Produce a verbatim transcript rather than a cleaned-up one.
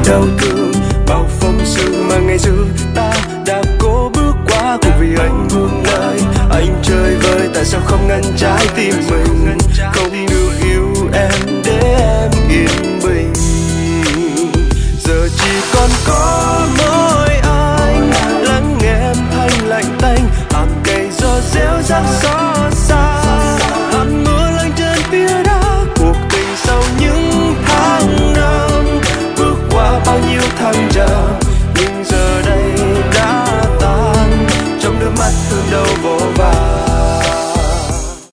đau thương, bao phong sương mà ngày xưa ta đã cố bước qua. Cũng vì anh buông lời, anh chơi vơi, tại sao không ngăn trái tim mình, không được yêu em để em yên bình. Giờ chỉ còn có